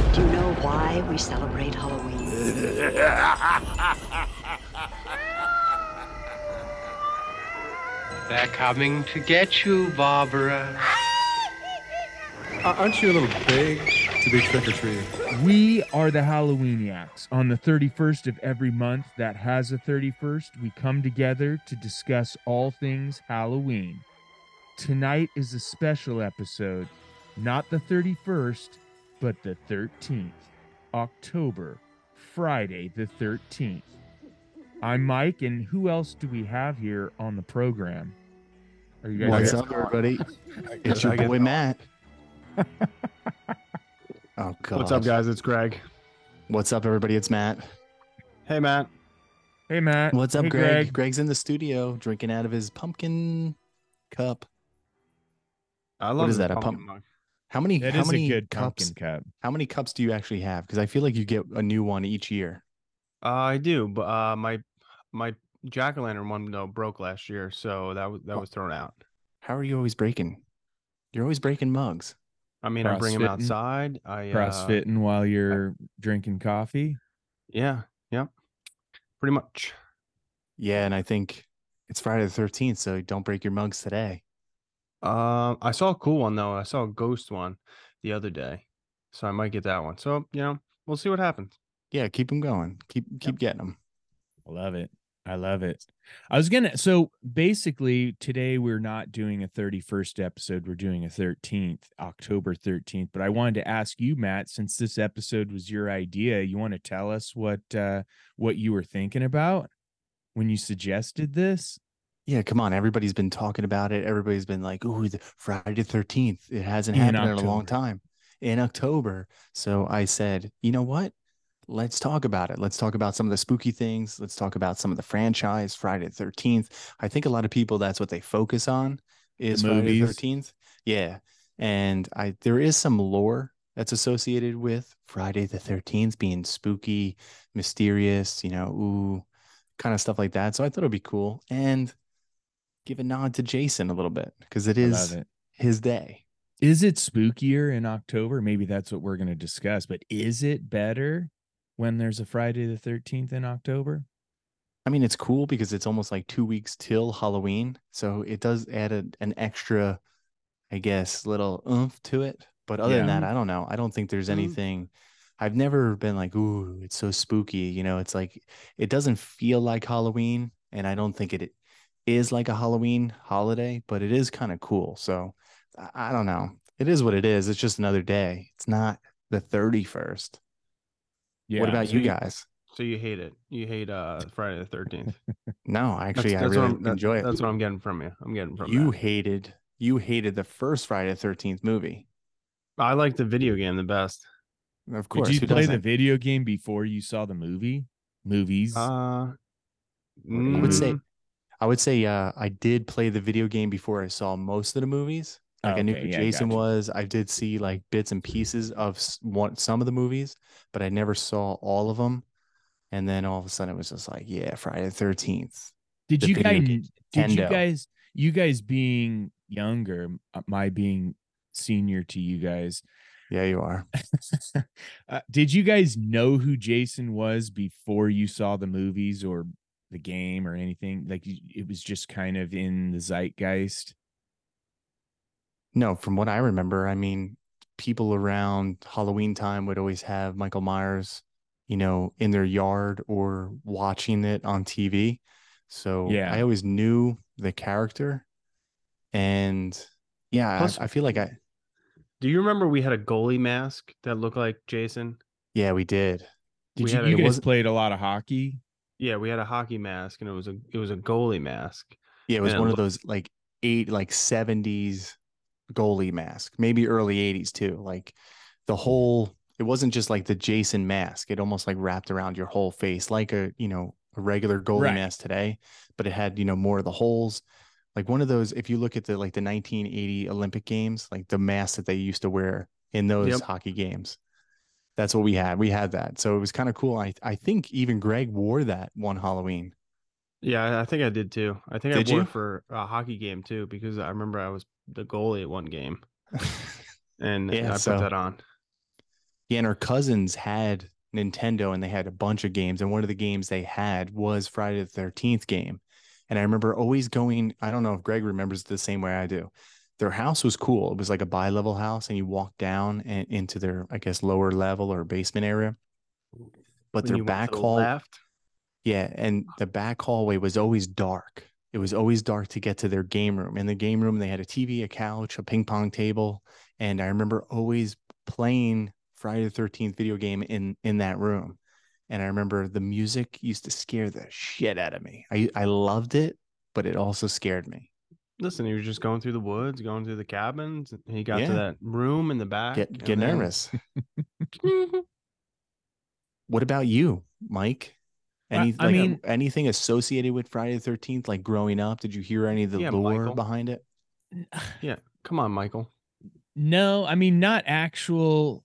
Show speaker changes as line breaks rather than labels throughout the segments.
Do you know why we celebrate Halloween?
They're coming to get you, Barbara.
Aren't you a little big to be trick-or-treating?
We are the Halloweeniacs. On the 31st of every month that has a 31st, we come together to discuss all things Halloween. Tonight is a special episode, not the 31st, but the 13th, October, Friday the 13th. I'm Mike, and who else do we have here on the program? Are you guys
What's up, everybody? It's your boy Matt. Oh God.
What's up, guys? It's Greg.
What's up, everybody? It's Matt.
Hey, Matt.
Hey, Matt.
What's up,
Hey,
Greg? Greg's in the studio drinking out of his pumpkin cup.
I love
What is that? A
pumpkin
pump?
mug.
How many?
That
how
is
many
a good
cups?
pumpkin cup.
How many cups do you actually have? Because I feel like you get a new one each year.
I do, but my jack-o'-lantern one though broke last year, so that was thrown out.
How are you always breaking? You're always breaking mugs.
I mean, I bring them
Crossfitting?
outside.
CrossFitting while you're drinking coffee.
Yeah, pretty much.
Yeah, and I think it's Friday the 13th, so don't break your mugs today.
I saw a cool one though. I saw a ghost one the other day, so I might get that one. So we'll see what happens.
Yeah, keep them going. Keep getting them.
I love it. So basically today we're not doing a 31st episode. We're doing a 13th, October 13th. But I wanted to ask you, Matt, since this episode was your idea, you want to tell us what you were thinking about when you suggested this?
Yeah, come on. Everybody's been talking about it. Everybody's been like, ooh, the Friday the 13th. It hasn't
In
happened in a long
October.
time. In October. So I said, you know what? Let's talk about it. Let's talk about some of the spooky things. Let's talk about some of the franchise, Friday the 13th. I think a lot of people, that's what they focus on is
The
Friday the
movies.
13th. Yeah. And there is some lore that's associated with Friday the 13th being spooky, mysterious, ooh, kind of stuff like that. So I thought it'd be cool. And give a nod to Jason a little bit because it
I
is
love it.
his day.
Is it spookier in October? Maybe that's what we're going to discuss. But is it better when there's a Friday the 13th in October?
I mean, it's cool because it's almost like 2 weeks till Halloween. So it does add an extra, I guess, little oomph to it. But other than
Yeah.
that, I don't know. I don't think there's anything. I've never been like, ooh, it's so spooky. It's like it doesn't feel like Halloween. And I don't think it is like a Halloween holiday, but it is kind of cool. So I don't know. It is what it is. It's just another day. It's not the 31st.
Yeah.
What about
So
you guys?
So you hate it? You hate Friday the 13th?
No, actually, I
That's
really
what
enjoy it.
That's what I'm getting from you. I'm getting from
You
that.
hated the first Friday the 13th movie.
I like the video game the best.
Of course.
Did you
who
play the
doesn't?
video game before you saw the movies?
I
Mm.
would say I did play the video game before I saw most of the movies. Like I knew
Okay,
who
yeah,
Jason
gotcha.
was. I did see like bits and pieces of some of the movies, but I never saw all of them. And then all of a sudden it was just like, yeah, Friday the 13th.
Did
the
you
video
guys?
game,
Did
Nintendo.
you guys being younger, my being senior to you guys?
Yeah, you are.
Did you guys know who Jason was before you saw the movies or the game or anything? Like it was just kind of in the zeitgeist.
No, from what I remember, I mean, people around Halloween time would always have Michael Myers, in their yard or watching it on TV. So
Yeah.
I always knew the character. And yeah,
Plus,
I feel like
do you remember we had a goalie mask that looked like Jason?
yeah, we did.
We
You
had
guys played a lot of hockey?
Yeah, we had a hockey mask, and it was a goalie mask.
Yeah, it was
And
one of those like 70s goalie mask, maybe early 80s too. Like it wasn't just like the Jason mask. It almost like wrapped around your whole face, like a regular goalie
Right.
mask today, but it had, more of the holes. Like one of those, if you look at the 1980 Olympic Games, like the mask that they used to wear in those
Yep.
hockey games. That's what we had. We had that. So it was kind of cool. I think even Greg wore that one Halloween.
Yeah, I think I did too. I think
Did
I wore
you?
it for a hockey game too, because I remember I was the goalie at one game, and
Yeah.
I put
So
that on.
Yeah, and our cousins had Nintendo and they had a bunch of games. And one of the games they had was Friday the 13th game. And I remember always going, I don't know if Greg remembers it the same way I do. Their house was cool. It was like a bi-level house, and you walk down and into their, I guess, lower level or basement area. But
When
their
you went to
back
the
hall,
left.
yeah, and the back hallway was always dark. It was always dark to get to their game room. In the game room, they had a TV, a couch, a ping pong table, and I remember always playing Friday the 13th video game in that room. And I remember the music used to scare the shit out of me. I loved it, but it also scared me.
Listen, he was just going through the woods, going through the cabins. And he got to
Yeah,
that room in the back.
get
and then-
nervous. What about you, Mike?
I mean-
Anything associated with Friday the 13th, like growing up? Did you hear any of the
Yeah,
lore
Michael.
behind it?
Yeah, come on, Michael.
No, I mean, not actual.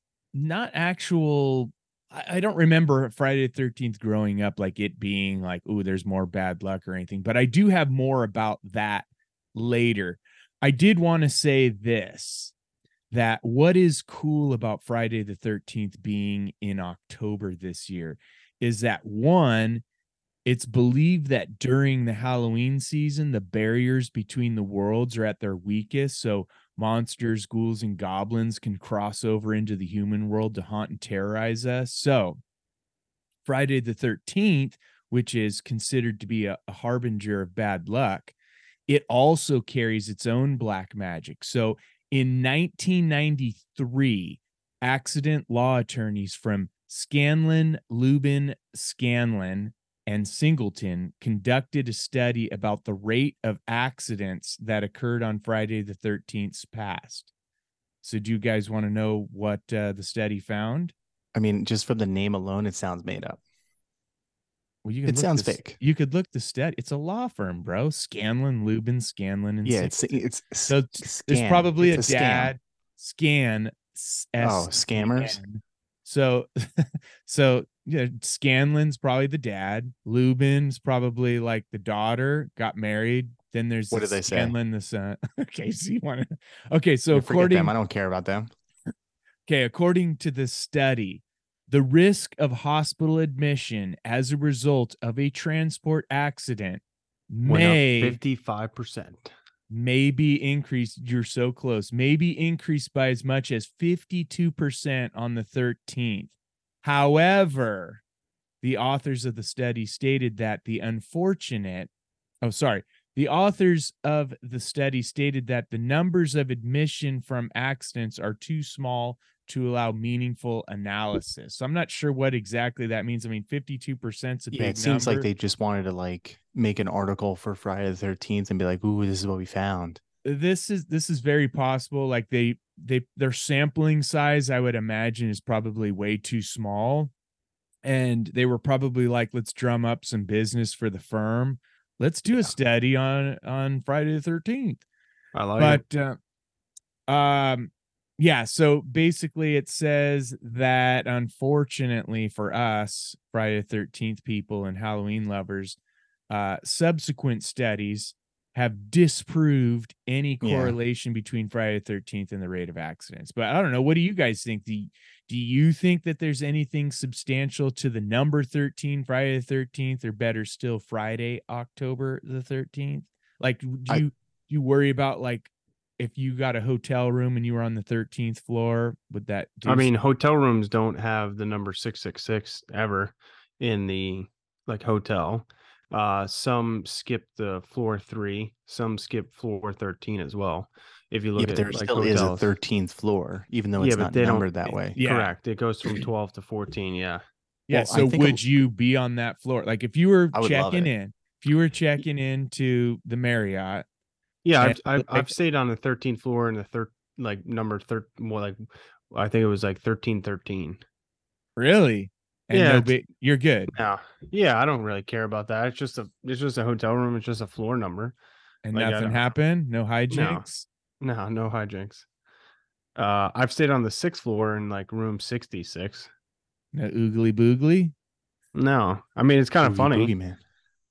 I don't remember Friday the 13th growing up, like it being like, oh, there's more bad luck or anything, but I do have more about that later. I did want to say this, that what is cool about Friday the 13th being in October this year is that, one, it's believed that during the Halloween season, the barriers between the worlds are at their weakest. So monsters, ghouls, and goblins can cross over into the human world to haunt and terrorize us. So Friday the 13th, which is considered to be a harbinger of bad luck, it also carries its own black magic. So in 1993, accident law attorneys from Scanlon, Lubin, Scanlon, and Singleton conducted a study about the rate of accidents that occurred on Friday the 13th's past. So do you guys want to know what the study found?
I mean, just from the name alone, it sounds made up.
Well, you can
It
look
sounds
this,
fake.
You could look the study. It's a law firm, bro. Scanlon, Lubin, Scanlon, and
Yeah,
Singleton.
it's
So there's
scam.
probably
It's
a
scam.
dad scan.
Oh, scammers.
So, so yeah, Scanlon's probably the dad. Lubin's probably like the daughter. Got married. Then there's
What did they say?
Scanlon, the son. Okay, so you want to? Okay, so
Yeah, forget them.
according
I don't care about them.
according to the study, the risk of hospital admission as a result of a transport accident
Went up
may
55%.
be increased. You're so close. May be increased by as much as 52% on the 13th. However, the authors of the study stated that the authors of the study stated that the numbers of admission from accidents are too small to allow meaningful analysis. So I'm not sure what exactly that means. I mean, 52% is a big
Yeah, it seems
number.
like they just wanted to like make an article for Friday the 13th and be like, "Ooh, this is what we found."
This is very possible. Like their sampling size, I would imagine, is probably way too small. And they were probably like, let's drum up some business for the firm. Let's do a study on Friday the 13th.
I like it.
But yeah, so basically it says that unfortunately for us, Friday the 13th people and Halloween lovers, subsequent studies have disproved any correlation between Friday the 13th and the rate of accidents. But I don't know. What do you guys think? Do you think that there's anything substantial to the number 13, Friday the 13th, or better still, Friday, October the 13th? Like, do you worry about, like, if you got a hotel room and you were on the 13th floor, would that do
I mean, hotel rooms don't have the number 666 ever in the like hotel. Some skip the floor 3, some skip floor 13 as well. If you look
Yeah, but
at
there
like
still is a
hotels.
13th floor, even though
Yeah,
it's
but
not
they don't-
numbered that way.
Yeah.
Correct. It goes from 12 to 14. Yeah.
Yeah.
Well, I
So
think
would you be on that floor? Like if you were
I would love
checking
it.
in, if you were checking into the Marriott.
Yeah,
And,
I've
like-
stayed on the 13th floor and the number more like I think it was like 1313.
Really? And
Yeah,
no
it's-
you're good.
Yeah, I don't really care about that. It's just a hotel room. It's just a floor number.
And
Like, I
nothing
don't-
happened? No hijinks?
No hijinks. I've stayed on the 6th floor in like room 66.
No oogly boogly?
No, I mean it's kind of
Boogie
funny.
Boogie Man.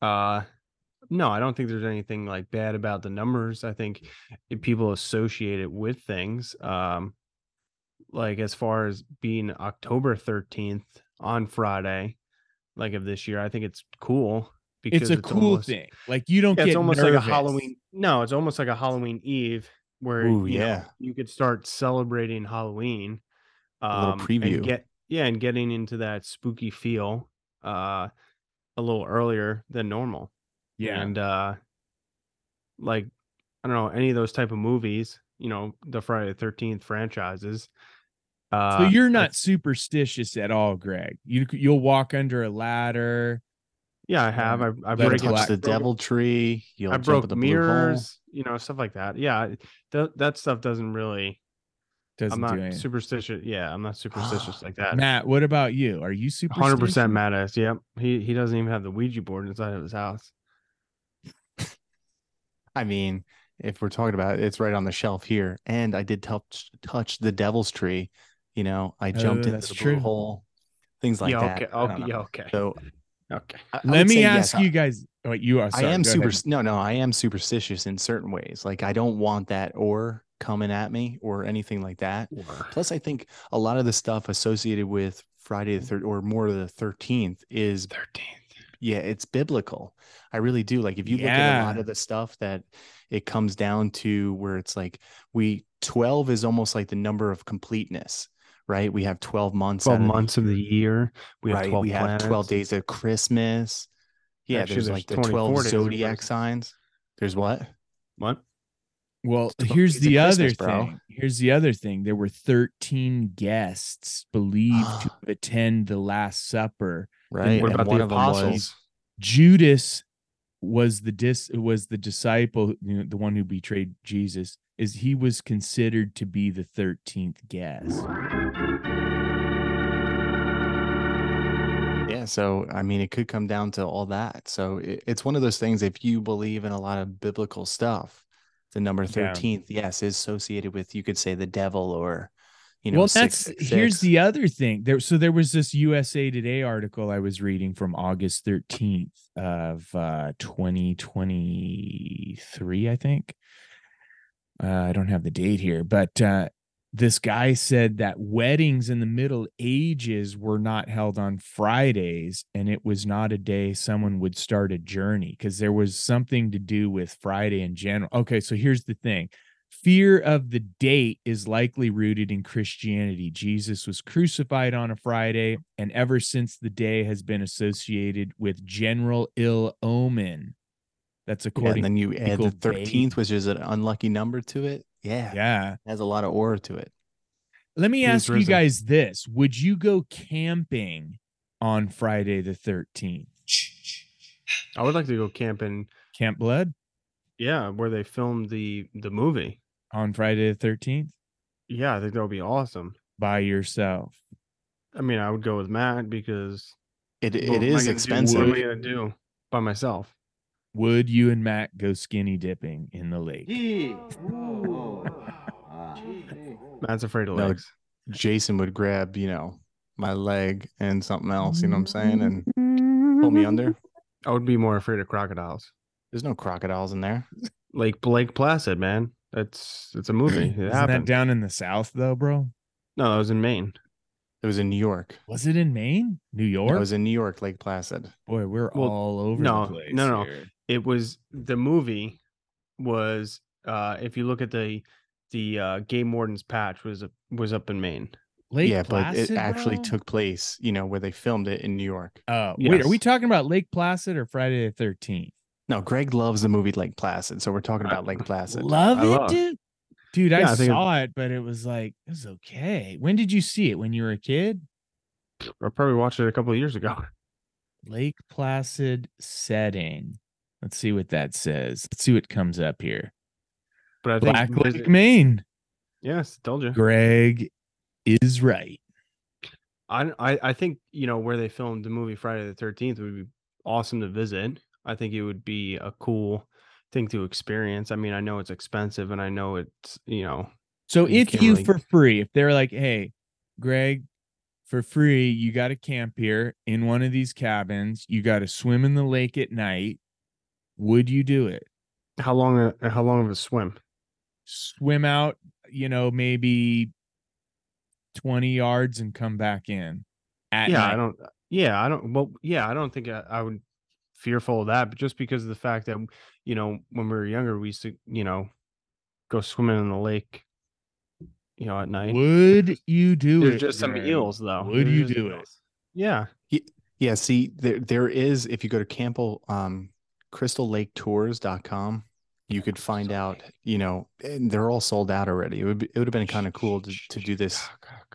No, I don't think there's anything like bad about the numbers. I think if people associate it with things. like as far as being October 13th on Friday, like of this year, I think it's cool
It's
because
a
it's
cool
almost
thing. Like you don't
yeah, it's
get
almost
nervous.
like a Halloween. No, it's almost like a Halloween Eve where
Ooh,
you know
yeah.
you could start celebrating Halloween,
A little
and
preview.
getting into that spooky feel a little earlier than normal.
Yeah.
And like I don't know, any of those type of movies, you know, the Friday the 13th franchises.
So you're
I
not superstitious at all, Greg. You'll walk under a ladder.
Yeah, I have. I
Let
You'll
break
a
it.
touch
black
the devil tree.
I
You'll jump in
broke
the blue hole.
mirrors, you know, stuff like that. Yeah, that stuff doesn't really. I'm
doesn't do
not
anything.
superstitious. Yeah, I'm not superstitious like that.
Matt, what about you? Are you
100%
superstitious?
Matt S. Yep. He doesn't even have the Ouija board inside of his house.
I mean, if we're talking about it, it's right on the shelf here. And I did touch the devil's tree. You know, I jumped into
that's
the
true.
blue hole, things like
Yeah.
that.
Okay.
I don't
Okay.
know.
Yeah. Okay.
So
Okay.
I
Let
would
me
say
ask
yes,
you guys. Oh, you are. Sorry,
I am
go
super.
ahead.
No, I am superstitious in certain ways. Like I don't want that or coming at me or anything like that.
Or
Plus, I think a lot of the stuff associated with Friday the third or more of the 13th is
13th.
yeah, it's biblical. I really do. Like if you look at a lot
Yeah.
of the stuff that it comes down to where it's like 12 is almost like the number of completeness, right? We have 12 months
12
out of
months of the year. We have
right.
12
We have
planets.
12 days of Christmas. Yeah,
Actually,
there's
there's
like the
24
12
days of
zodiac
Christmas.
signs. There's what?
What?
Well,
12
here's
days of
the other
Christmas, bro.
thing. Here's the other thing. There were 13 guests believed to attend the Last Supper.
Right.
What
And
about
one
the
of them
apostles?
was
Judas was the disciple, you know, the one who betrayed Jesus. Is he was considered to be the 13th guest.
yeah. So I mean, it could come down to all that. So it's one of those things. If you believe in a lot of biblical stuff, the number 13th, yes, is associated with you could say the devil or you know,
well, that's
666.
here's the other thing. There was this USA Today article I was reading from August 13th of 2023, I think. I don't have the date here, but this guy said that weddings in the Middle Ages were not held on Fridays, and it was not a day someone would start a journey because there was something to do with Friday in general. Okay, so here's the thing. Fear of the date is likely rooted in Christianity. Jesus was crucified on a Friday, and ever since the day has been associated with general ill omen. That's
Yeah,
according
and then you
to
add the
Michael Bay.
13th, which is an unlucky number to it. Yeah.
Yeah.
It has a lot of aura to it.
Let me
He was
ask you
risen.
guys this. Would you go camping on Friday the 13th?
I would like to go camping.
Camp Blood
Yeah, where they filmed the movie.
on Friday the 13th
Yeah, I think that would be awesome.
by yourself?
I mean, I would go with Matt because
It
what am I
is
gonna do?
expensive.
What am I gonna do by myself?
Would you and Matt go skinny dipping in the lake?
Matt's afraid of
No,
lakes.
Jason would grab, you know, my leg and something else, you know what I'm saying? And pull me under.
I would be more afraid of crocodiles.
There's no crocodiles in there.
Lake Placid, man. It's a movie. It
Isn't that
happened.
down in the South though, bro?
No, that was in Maine.
It was in New York.
Was it in Maine? New
No,
York?
it was in New York, Lake Placid.
Boy, we're
Well,
all over
no,
the place.
no.
here.
It was the movie was if you look at the game warden's patch was up in Maine.
Lake
yeah,
Placid,
but it actually
bro?
took place, you know, where they filmed it in New York.
Oh, wait, are
Yes.
we talking about Lake Placid or Friday the 13th?
No, Greg loves the movie Lake Placid, so we're talking about Lake Placid.
Love
I
it,
love-
dude. Dude,
Yeah,
I
I think
saw it, but it was like, it was okay. When did you see it? When you were a kid?
I probably watched it a couple of years ago.
Lake Placid setting. Let's see what that says. Let's see what comes up here.
But I think
Black Lake, Maine.
Yes, told you.
Greg is right.
I think, you know, where they filmed the movie Friday the 13th would be awesome to visit. I think it would be a cool thing to experience. I mean, I know it's expensive and I know it's, you know,
So
You
if
can't
you
really-
for free, if they're like, hey, Greg, for free, you got to camp here in one of these cabins. You got to swim in the lake at night. Would you do it?
how long of a swim?
Swim out, you know, maybe 20 yards and come back in at
Yeah,
night.
I don't think I would fearful of that, but just because of the fact that, when we were younger, we used to, go swimming in the lake, at night.
Would you do
There's
it?
just some
Greg?
eels though.
Would
There's
you
just
do it?
eels. Yeah.
Yeah, see, there is, if you go to Campbell, crystallaketours.com, you could find out, and they're all sold out already. It would have been kind of cool to do this,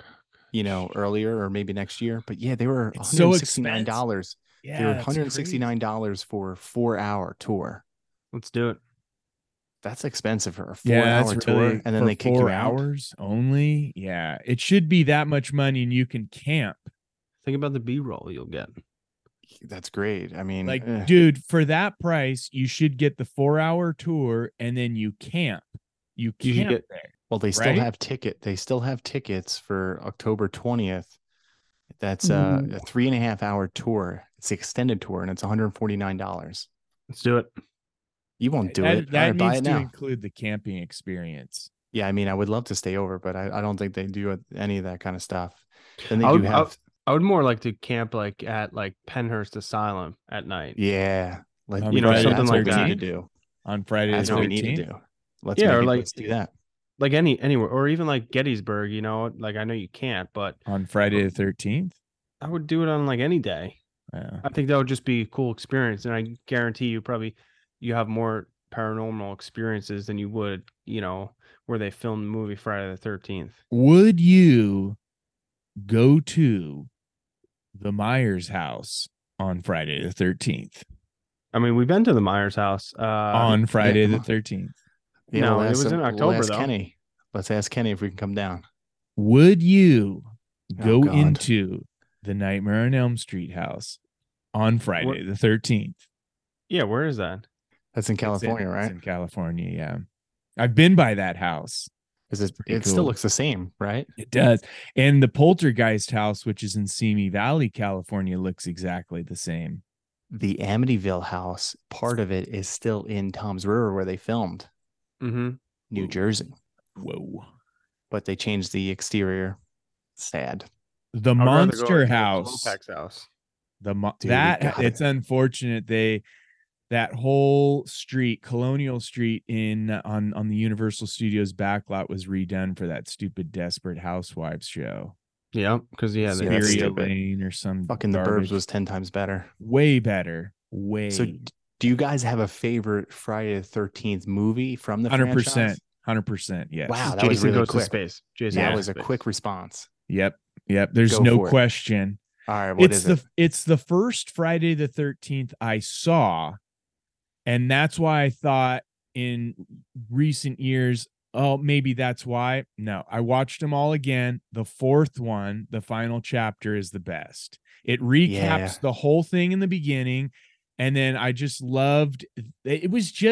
earlier or maybe next year. But yeah, they were
It's so
$169.
Yeah,
They were
that's crazy.
$169 for a 4-hour tour.
Let's do it.
That's expensive for a
Yeah,
4-hour
that's
tour,
really
and then
for
they kick
4
you out.
hours only. Yeah, it should be that much money, and you can camp.
Think about the B-roll you'll get.
That's great. I mean,
Like, dude, for that price, you should get the 4-hour tour, and then you camp. You
You should
camp
get-
there.
well, they still
right?
have They still have tickets for October 20th. That's a 3.5-hour tour. It's the extended tour, and it's $149.
Let's do it.
You won't do
that,
it.
That
All right, buy
needs
it
to
now.
include the camping experience.
Yeah, I mean, I would love to stay over, but I don't think they do any of that kind of stuff. Then they
I
do
would,
have,
I would more like to camp like at like Penhurst Asylum at night.
yeah, like
On
Friday
that's
the
what we
13th?
need to do.
On Friday
That's
the
what we need
13th.
to do. Let's
Yeah, or
let's do that.
Like anywhere, or even like Gettysburg, like I know you can't, but
On Friday the 13th.
I would do it on like any day.
Yeah.
I think that would just be a cool experience. And I guarantee you have more paranormal experiences than you would, where they filmed the movie Friday the 13th.
Would you go to the Myers house on Friday the 13th?
I mean, we've been to the Myers house
On Friday
come
the
on.
13th.
Yeah,
No,
we'll
it
ask
was in
we'll
October,
ask
though.
Kenny. Let's ask Kenny if we can come down.
Would you go
God.
into the Nightmare on Elm Street house on Friday the 13th?
Yeah, where is that?
That's in California,
It's
right?
in California, yeah. I've been by that house.
Because
pretty
it still
cool.
looks the same, right?
It does. And the Poltergeist house, which is in Simi Valley, California, looks exactly the same.
The Amityville house, part of it is still in Tom's River where they filmed,
Mm-hmm.
New Jersey,
Whoa.
but they changed the exterior. Sad.
The Monster House.
house.
Dude, we got
It's
it.
unfortunate that whole street, Colonial Street on the Universal Studios backlot was redone for that stupid Desperate Housewives show.
Yeah, because
Yeah, that's
Spirit
stupid.
Lane or some
Fucking The
garbage.
Burbs was 10 times better.
way better. Way
So do you guys have a favorite Friday the 13th movie from the
100%.
franchise?
100%. Yes.
Wow, that was
Jason
really
goes
quick.
to space. Jason
That
goes
was
to
a
space.
quick response.
Yep. There's
Go
no
for it.
question.
All right, what is it?
It's the first Friday the 13th I saw, and that's why I thought in recent years, oh, maybe that's why. No, I watched them all again. The fourth one, the final chapter, is the best. It recaps
Yeah.
the whole thing in the beginning, and then I just loved it.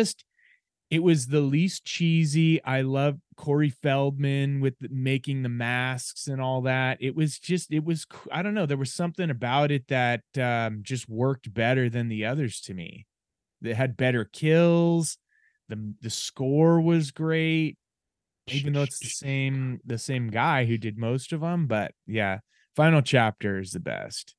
It was the least cheesy. I love Corey Feldman with making the masks and all that. I don't know. There was something about it that just worked better than the others to me. They had better kills. The score was great, even though it's the same guy who did most of them. But yeah, final chapter is the best.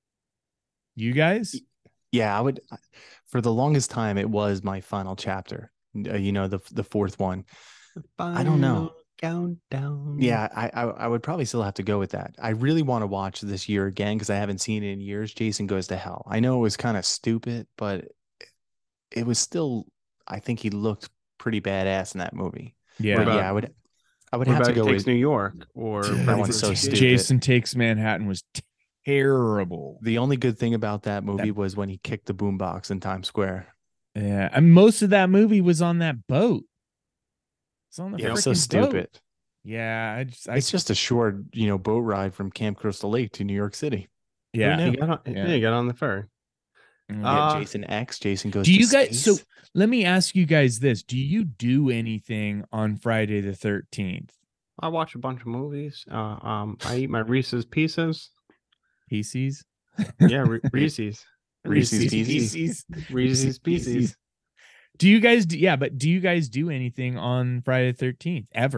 You guys?
Yeah, I would. For the longest time, it was my final chapter. The fourth one. I don't know.
Countdown.
Yeah, I would probably still have to go with that. I really want to watch this year again because I haven't seen it in years. Jason Goes to Hell. I know it was kind of stupid, but it was still. I think he looked pretty badass in that movie.
Yeah.
But
about-
yeah, I would
What
have to
about
go
Takes
with
New York or
Dude, that
Freddy
one's so
vs.
stupid.
Jason Takes Manhattan was terrible.
the only good thing about that movie was when he kicked the boombox in Times Square.
Yeah, and most of that movie was on that boat. It's on the
Yeah, it was so
freaking
stupid.
boat. Yeah,
It's just a short, boat ride from Camp Crystal Lake to New York City.
yeah.
He got on,
Yeah.
he got on the ferry.
Yeah, Jason X, Jason Goes
Do
to
you guys?
Space.
So let me ask you guys this: do you do anything on Friday the 13th?
I watch a bunch of movies. I eat my Reese's Pieces.
PCs,
Yeah, Reese's.
Reese's Pieces.
Reese's Pieces.
Do you guys? Do you guys do anything on Friday the 13th ever?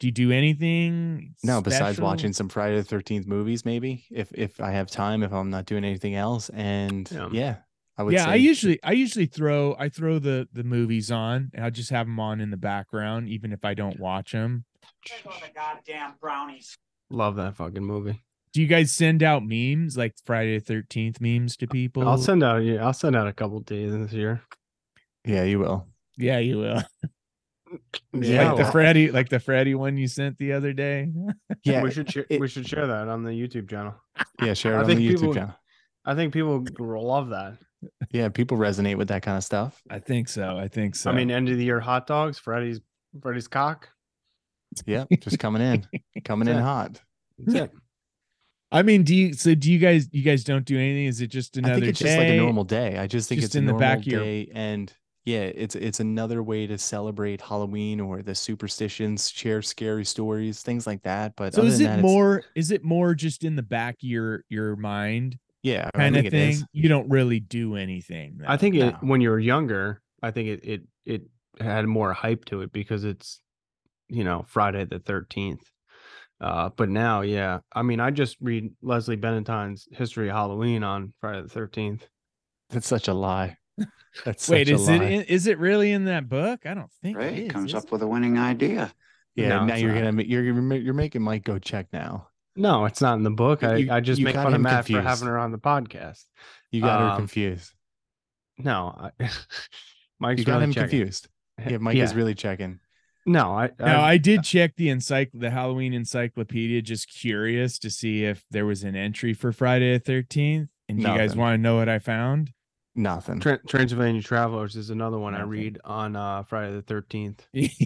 Do you do anything?
No, besides
special?
watching some Friday the 13th movies, maybe if I have time, if I'm not doing anything else. And
Yeah.
I would
Yeah,
say
I usually throw the movies on. And I'll just have them on in the background, even if I don't watch them.
Goddamn brownies.
Love that fucking movie.
Do you guys send out memes like Friday the 13th memes to people?
I'll send out a couple to you this year.
yeah, you will.
Yeah, you will.
Yeah,
Like the Freddy one you sent the other day.
Yeah,
we should share that on the YouTube channel.
yeah, share it
I
on the
think
YouTube
people-
channel.
I think people will love that.
Yeah, people resonate with that kind of stuff.
I think so.
I mean, end of the year hot dogs, Freddy's cock.
Yeah, just coming in
Yeah.
hot.
That's it.
I mean, do you guys don't do anything? Is it just another
I think it's
day?
just like a normal day. I just think
Just
it's a
in the
normal
back of your-
day, and yeah, it's another way to celebrate Halloween or the superstitions, share scary stories, things like that. But
So
other
is
than
it
that,
more? Is it more just in the back of your mind
yeah, I
kind of
think it
thing?
is.
You don't really do anything.
I think
No.
when you were younger, I think it had more hype to it because it's, Friday the 13th. But now, yeah, I mean, I just read Leslie Benentine's History of Halloween on Friday the 13th.
That's such a lie. That's
Wait,
such a
is
lie.
is it really in that book? I don't think
Ray
it is.
comes
is
up
it?
with a winning idea.
Yeah,
No,
now
it's
you're
not.
gonna you're making Mike go check now.
No, it's not in the book. I just
you
make
got
fun of
him
Matt
confused.
for having her on the podcast.
You got her
Um,
confused.
No, Mike's
You got
really
him
checking.
confused. Yeah, Mike is really checking.
No,
No, I did check the Halloween encyclopedia, just curious to see if there was an entry for Friday the 13th. And do you guys
Nothing.
want to know what I found?
Nothing.
Transylvania Travelers is another one I
Nothing.
read on Friday the 13th.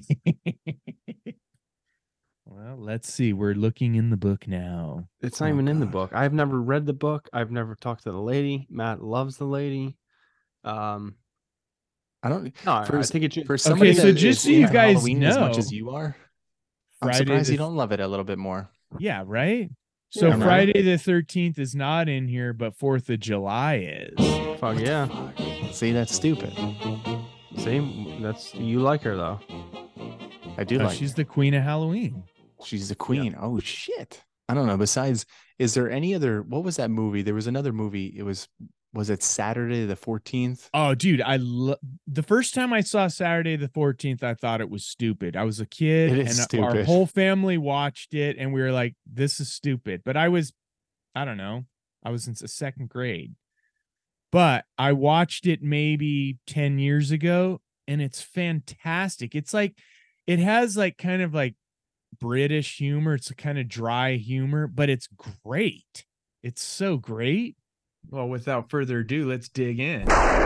Well, let's see. We're looking in the book now.
It's not
Oh,
even in the
God.
book. I've never read the book. I've never talked to the lady. Matt loves the lady.
I don't.
No,
For
I
s-
think it should.
For somebody
so
that
just
is
so you
into
guys
Halloween as much
know,
as you are, I'm
Friday
surprised
the
you don't love it a little bit more.
Yeah, right? So
Yeah, right.
Friday the 13th is not in here, but 4th of July is.
Fuck yeah.
See, that's stupid.
See, you like her though.
I do
Oh,
like.
she's the queen of Halloween.
She's the queen. Oh shit. I don't know. Besides, is there any other? What was that movie? There was another movie. It was it Saturday the 14th?
Oh, dude, the first time I saw Saturday the 14th, I thought it was stupid. I was a kid
It
and
is
our
stupid.
whole family watched it and we were like, this is stupid. But I don't know. I was in the second grade. But I watched it maybe 10 years ago and it's fantastic. It's like it has like kind of like British humor. It's a kind of dry humor, but it's great. It's so great. Well, without further ado, let's dig in.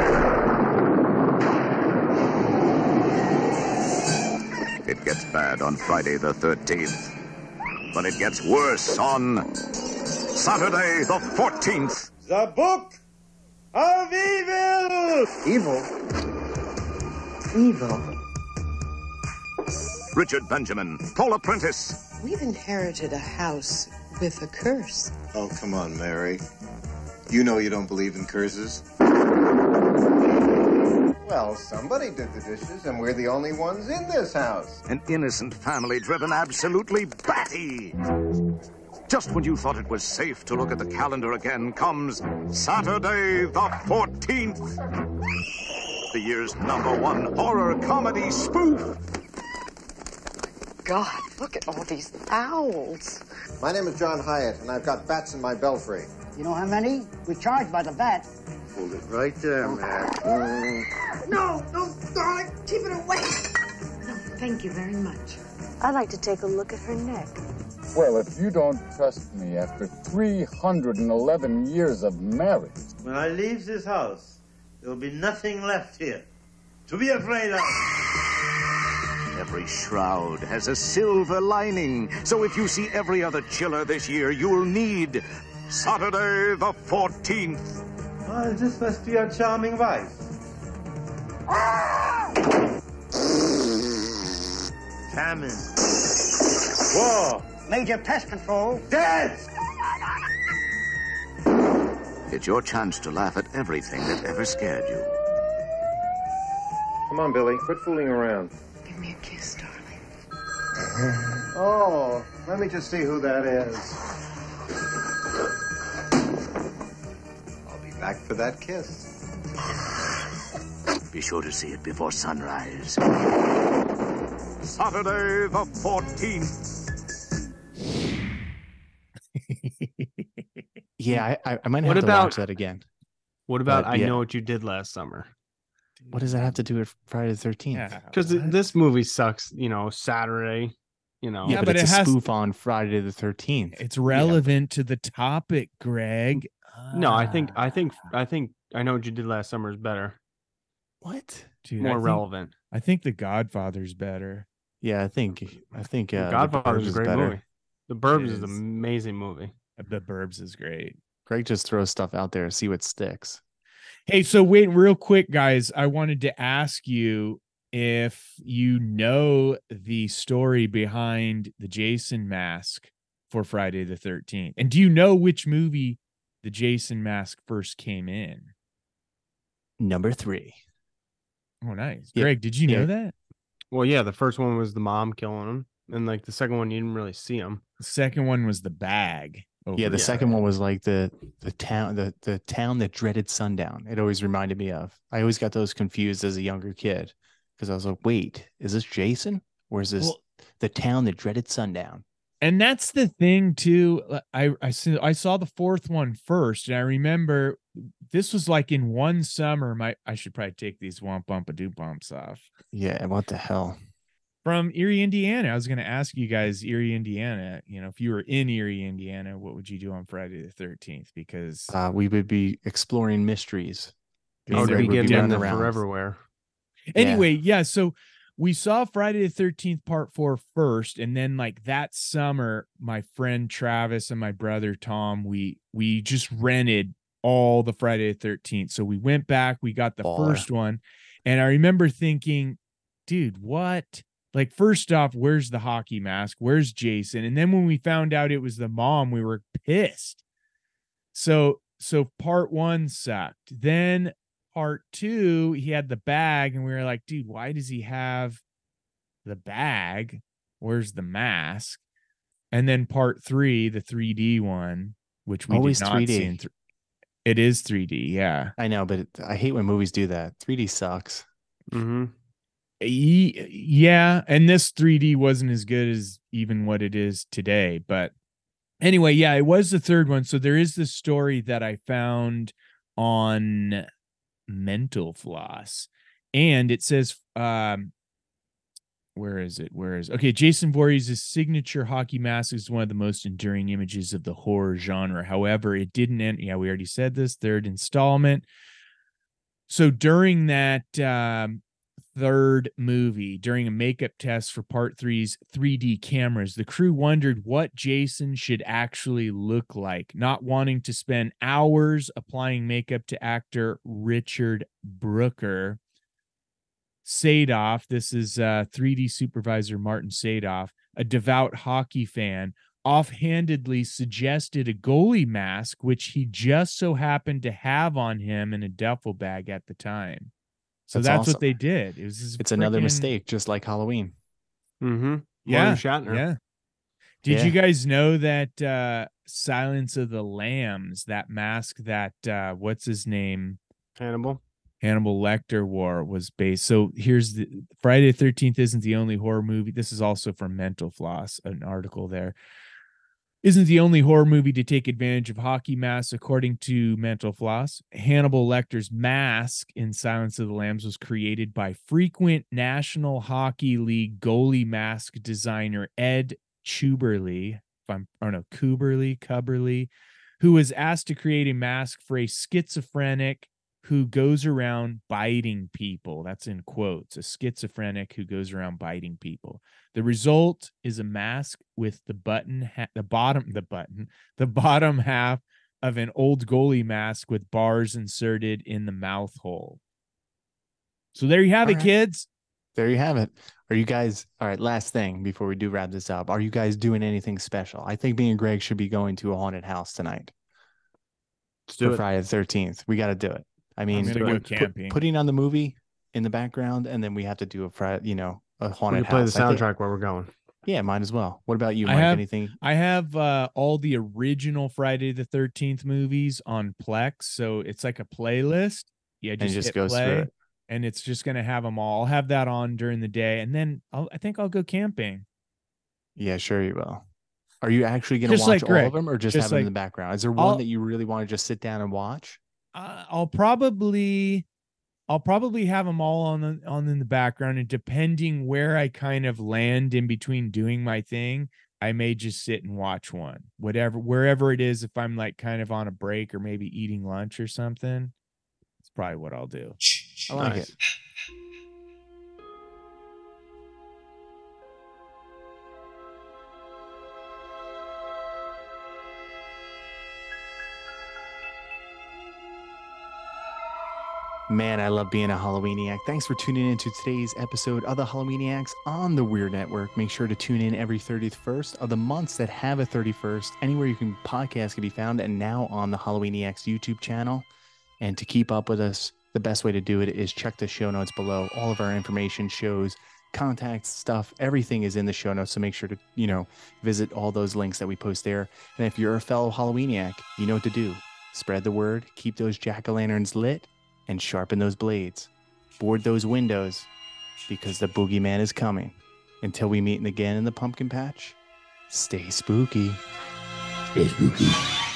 It gets bad on Friday the 13th, but it gets worse on Saturday the 14th.
The Book of Evil!
Evil? Evil?
Richard Benjamin, Paula Prentice,
We've inherited a house with a curse.
Oh, come on, Mary. You know you don't believe in curses. Well, somebody did the dishes, and we're the only ones in this house.
an innocent family driven absolutely batty. Just when you thought it was safe to look at the calendar again comes Saturday the 14th. The year's #1 horror comedy spoof.
God, look at all these owls.
My name is John Hyatt, and I've got bats in my belfry.
You know how many? We charge by the bat.
Hold it right there, Matt.
No, darling, keep it away. No, thank you very much.
I'd like to take a look at her neck.
Well, if you don't trust me after 311 years of marriage.
When I leave this house, there'll be nothing left here to be afraid of.
Every shroud has a silver lining, so if you see every other chiller this year, you'll need Saturday the 14th.
Oh, this must be your charming wife. Famine. War.
Major Pest Control.
Death!
It's your chance to laugh at everything that ever scared you.
Come on, Billy. Quit fooling around.
Give me a kiss, darling.
Oh, let me just see who that is. I'll be back for that kiss.
Be sure to see it before sunrise. Saturday the 14th.
Yeah, I might have to watch that again.
What about
But,
I
yeah.
Know What You Did Last Summer?
What does that have to do with Friday the 13th?
Yeah,
Because this movie sucks, you know, Saturday, you know.
Yeah,
Yeah,
but,
but
it's
it
a
has-
spoof on Friday the 13th.
It's relevant to the topic, Greg.
No, I think I Know What You Did Last Summer is better.
What?
Dude,
More
I think-
relevant.
I think The Godfather's better.
Yeah, I think The
Godfather's
Burbs
a
is
great
better.
movie. The Burbs
It
is an
is.
amazing movie.
The Burbs is great.
Greg just throws stuff out there, see what sticks.
Hey, so wait, real quick, guys. I wanted to ask you if you know the story behind the Jason mask for Friday the 13th. And do you know which movie the Jason mask first came in?
Number 3.
Oh, nice.
Yeah,
Greg, did you know
yeah.
that?
Well, yeah, the first one was the mom killing him, and like the second one, you didn't really see him.
The second one was the bag.
Yeah, the second one was like the town that dreaded sundown. It always reminded me of. I always got those confused as a younger kid because I was like, wait, is this Jason or is this the town that dreaded sundown?
And that's the thing too. I saw the fourth one first, and I remember this was like in one summer. I should probably take these womp bump a doo bumps off.
Yeah, what the hell?
From Erie, Indiana. I was going to ask you guys, Erie, Indiana. You know, if you were in Erie, Indiana, what would you do on Friday the 13th? Because
We would be exploring mysteries.
I would
Greg
be getting
running
in the
around.
Foreverwhere.
anyway, yeah. So we saw Friday the 13th part 4 first, and then like that summer, my friend Travis and my brother Tom, we just rented all the Friday the 13th. So we went back, we got the
Baller.
first one, and I remember thinking, dude, what? Like, first off, where's the hockey mask? Where's Jason? And then when we found out it was the mom, we were pissed. So part 1 sucked. Then part 2, he had the bag, and we were like, dude, why does he have the bag? Where's the mask? And then part 3, the 3D one, which we
Always
did not
3D.
see in it is 3D, yeah.
I know, but I hate when movies do that. 3D sucks.
Mm-hmm.
Yeah, and this 3D wasn't as good as even what it is today, but anyway, yeah, it was the third one. So there is this story that I found on Mental Floss, and it says where is it? Okay, Jason Voorhees' signature hockey mask is one of the most enduring images of the horror genre. However, it didn't end. Yeah, we already said this, third installment. So during that third movie, during a makeup test for part 3's 3D cameras, the crew wondered what Jason should actually look like, not wanting to spend hours applying makeup to actor Richard Brooker. Sadoff, this is 3D supervisor Martin Sadoff, a devout hockey fan, offhandedly suggested a goalie mask, which he just so happened to have on him in a duffel bag at the time. So that's
awesome.
what they did. It's
Another mistake, just like Halloween.
Mm-hmm.
Yeah.
Martin Shatner.
Yeah. Did
Yeah.
you guys know that Silence of the Lambs, that mask that what's his name?
Hannibal
Lecter wore was based. So here's the Friday the 13th isn't the only horror movie. This is also from Mental Floss, an article there. Isn't the only horror movie to take advantage of hockey masks, according to Mental Floss. Hannibal Lecter's mask in Silence of the Lambs was created by frequent National Hockey League goalie mask designer Ed Kuberly, who was asked to create a mask for a schizophrenic who goes around biting people. That's in quotes, a schizophrenic who goes around biting people. The result is a mask with the bottom half of an old goalie mask with bars inserted in the mouth hole. So there you have it, kids.
There you have it. Are you guys, all right, last thing before we do wrap this up. Are you guys doing anything special? I think me and Greg should be going to a haunted house tonight.
Let's do
for
it.
Friday the 13th. We got to do it. I mean,
I'm gonna
we're
go camping.
putting on the movie in the background, and then we have to do a haunted
We can play the
house. I think-
soundtrack while we're going.
Yeah, might as well. What about you,
I
Mike?
have,
Anything?
I have all the original Friday the 13th movies on Plex, so it's like a playlist. Yeah,
And
just
just
hit
goes through
play,
it.
and it's just gonna have them all. I'll have that on during the day, and then I think I'll go camping.
Yeah, sure you will. Are you actually going to
Just
watch
like
all
Greg.
of them or just
Just
have them in
like-
the background? Is there one that you really want to just sit down and watch?
I'll probably have them all on in the background, and depending where I kind of land in between doing my thing, I may just sit and watch one. Wherever it is, if I'm like kind of on a break or maybe eating lunch or something, it's probably what I'll do.
I like
Nice.
it. Man, I love being a Halloweeniac. Thanks for tuning in to today's episode of the Halloweeniacs on the Weird Network. Make sure to tune in every 31st of the months that have a 31st. Anywhere you can podcast can be found, and now on the Halloweeniacs YouTube channel. And to keep up with us, the best way to do it is check the show notes below. All of our information, shows, contacts, stuff, everything is in the show notes. So make sure to, visit all those links that we post there. And if you're a fellow Halloweeniac, you know what to do. Spread the word, keep those jack-o'-lanterns lit, and sharpen those blades. Board those windows, because the boogeyman is coming. Until we meet again in the pumpkin patch, stay spooky.
Stay spooky.